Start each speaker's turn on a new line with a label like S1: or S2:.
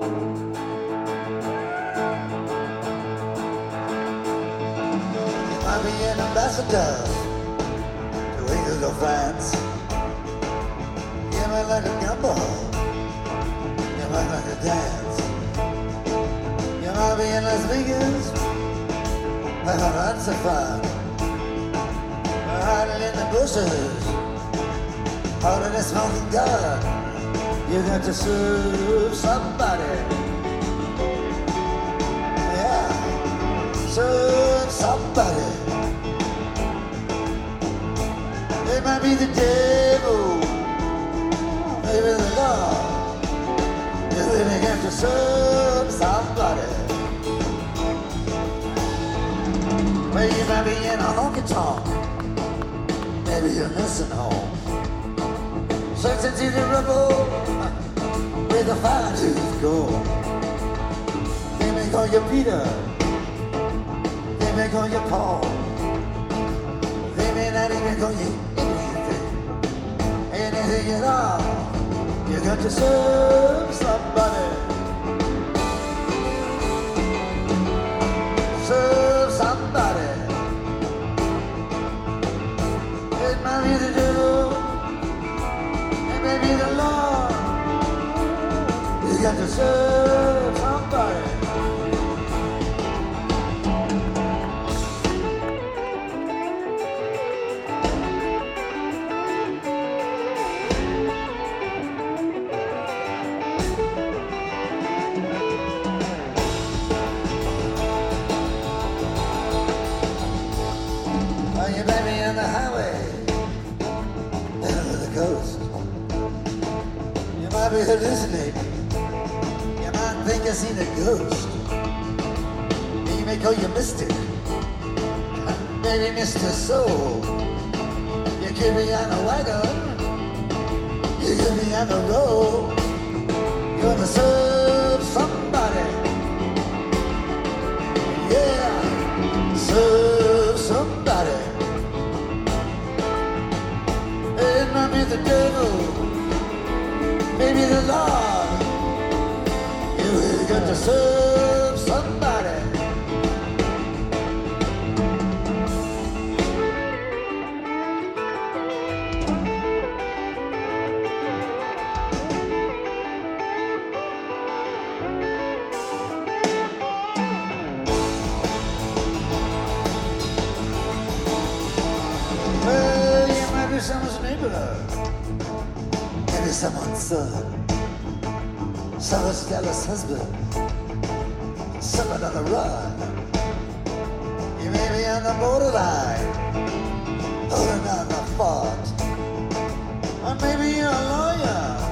S1: You might be an ambassador to Eagles of France. You might like to gamble. You might like to dance. You might be in Las Vegas. Have a ransom fund. Hiding in the bushes. Holding a smoking gun. You got to serve somebody. Yeah. Serve somebody. It might be the devil. Maybe the Lord. You really got to serve somebody. Well, you might be in a honky-tonk. Maybe you're missing home. Searching through the rubble with a fine-tooth comb. They may call you Peter. They may call you Paul. They may not even call you anything. Anything at all. You got to serve somebody. Serve somebody. It might be the devil, it may be the Lord. You got to serve somebody. You may be on the highway, down to the coast. You might be hallucinating. You might think you seen a ghost. He may call you Mystic, maybe Mr. Soul. You could be on a wagon, you could be on the road. You're gonna serve somebody. Yeah, serve somebody. It might be the devil, maybe the Lord. You really got to serve somebody. Well, you might be someone's neighbor. Maybe someone's son, someone's jealous husband, someone on the run. You may be on the borderline, holding on the fort. Or maybe you're a lawyer,